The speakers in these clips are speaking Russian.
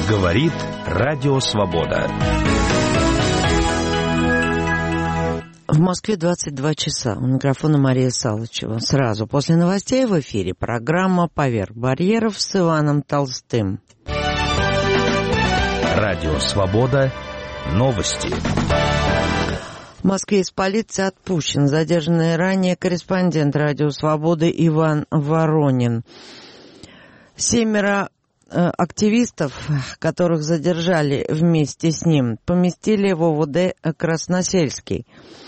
Говорит Радио Свобода. В Москве 22 часа. У микрофона Мария Салычева. Сразу после новостей в эфире программа «Поверх барьеров» с Иваном Толстым. Радио Свобода. Новости. В Москве из полиции отпущен задержанный ранее корреспондент Радио Свободы Иван Воронин. 7 активистов, которых задержали вместе с ним, поместили в ОВД Красносельский.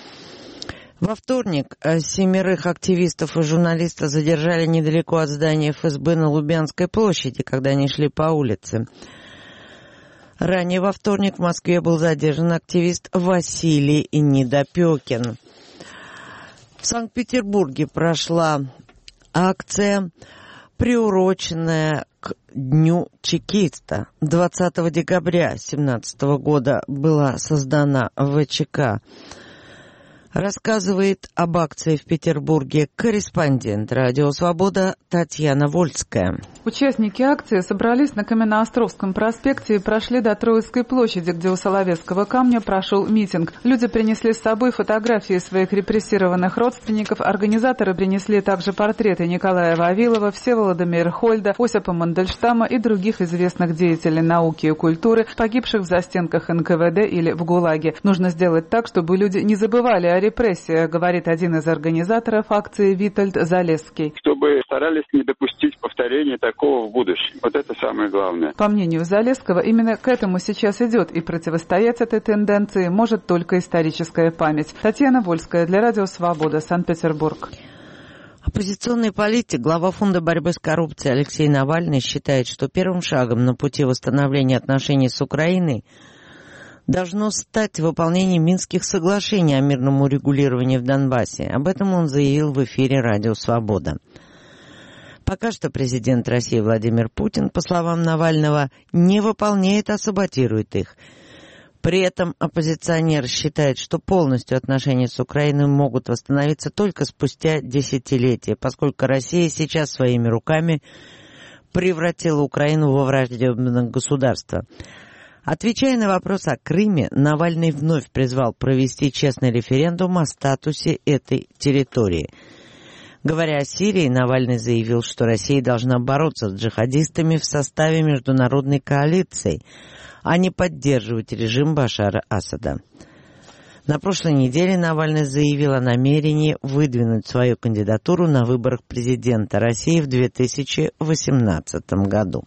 Во вторник 7 активистов и журналиста задержали недалеко от здания ФСБ на Лубянской площади, когда они шли по улице. Ранее во вторник в Москве был задержан активист Василий Недопекин. В Санкт-Петербурге прошла акция, приуроченная к Дню чекиста. 20 декабря 2017 года была создана ВЧК. Рассказывает об акции в Петербурге корреспондент Радио Свобода Татьяна Вольская. Участники акции собрались на Каменноостровском проспекте и прошли до Троицкой площади, где у Соловецкого камня прошел митинг. Люди принесли с собой фотографии своих репрессированных родственников. Организаторы принесли также портреты Николая Вавилова, Всеволода Мейерхольда, Осипа Мандельштама и других известных деятелей науки и культуры, погибших в застенках НКВД или в ГУЛАГе. Нужно сделать так, чтобы люди не забывали о репрессиях, говорит один из организаторов акции Витальд Залесский. Чтобы старались не допустить повторения такого в будущем. Вот это самое главное. По мнению Залесского, именно к этому сейчас идет, и противостоять этой тенденции может только историческая память. Татьяна Вольская для Радио Свобода, Санкт-Петербург. Оппозиционный политик, глава Фонда борьбы с коррупцией Алексей Навальный считает, что первым шагом на пути восстановления отношений с Украиной должно стать выполнение Минских соглашений о мирном урегулировании в Донбассе. Об этом он заявил в эфире Радио Свобода. Пока что президент России Владимир Путин, по словам Навального, не выполняет, а саботирует их. При этом оппозиционер считает, что полностью отношения с Украиной могут восстановиться только спустя десятилетия, поскольку Россия сейчас своими руками превратила Украину во враждебное государство. Отвечая на вопрос о Крыме, Навальный вновь призвал провести честный референдум о статусе этой территории. Говоря о Сирии, Навальный заявил, что Россия должна бороться с джихадистами в составе международной коалиции, а не поддерживать режим Башара Асада. На прошлой неделе Навальный заявил о намерении выдвинуть свою кандидатуру на выборах президента России в 2018 году.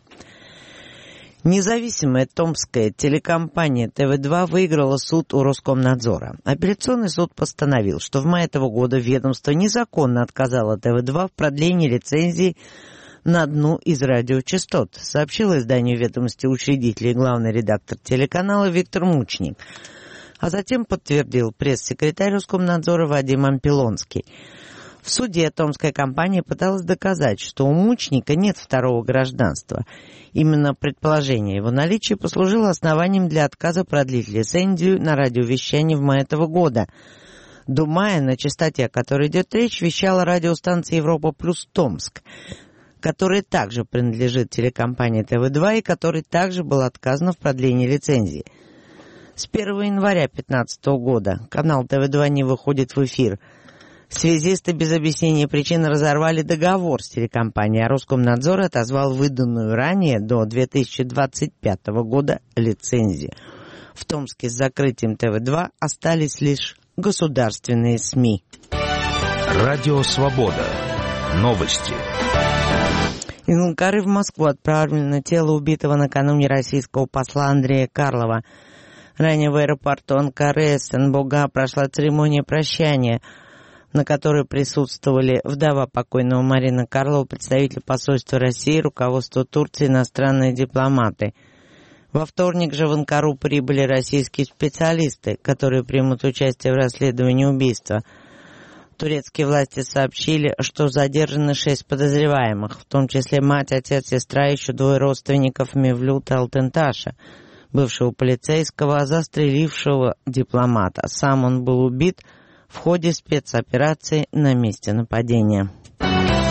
Независимая томская телекомпания ТВ-2 выиграла суд у Роскомнадзора. Апелляционный суд постановил, что в мае этого года ведомство незаконно отказало ТВ-2 в продлении лицензии на одну из радиочастот, сообщил изданию «Ведомости» учредитель и главный редактор телеканала Виктор Мучник, а затем подтвердил пресс-секретарь Роскомнадзора Вадим Ампилонский. В суде томская компания пыталась доказать, что у Мучника нет второго гражданства. Именно предположение его наличия послужило основанием для отказа продлить лицензию на радиовещание в мае этого года. До мая на частоте, о которой идет речь, вещала радиостанция «Европа плюс Томск», которая также принадлежит телекомпании ТВ-2 и которой также было отказано в продлении лицензии. С 1 января 2015 года канал ТВ-2 не выходит в эфир. Связисты без объяснения причин разорвали договор с телекомпанией, а Роскомнадзор отозвал выданную ранее до 2025 года лицензию. В Томске с закрытием ТВ-2 остались лишь государственные СМИ. Радио Свобода. Новости. Из Анкары в Москву отправлено тело убитого накануне российского посла Андрея Карлова. Ранее в аэропорту Анкары Эсенбога прошла церемония прощания, на которой присутствовали вдова покойного Марина Карлова, представитель посольства России, руководство Турции, иностранные дипломаты. Во вторник же в Анкару прибыли российские специалисты, которые примут участие в расследовании убийства. Турецкие власти сообщили, что задержаны 6 подозреваемых, в том числе мать, отец, сестра и еще 2 родственников Мевлюта Алтенташа, бывшего полицейского, застрелившего дипломата. Сам он был убит в ходе спецоперации на месте нападения.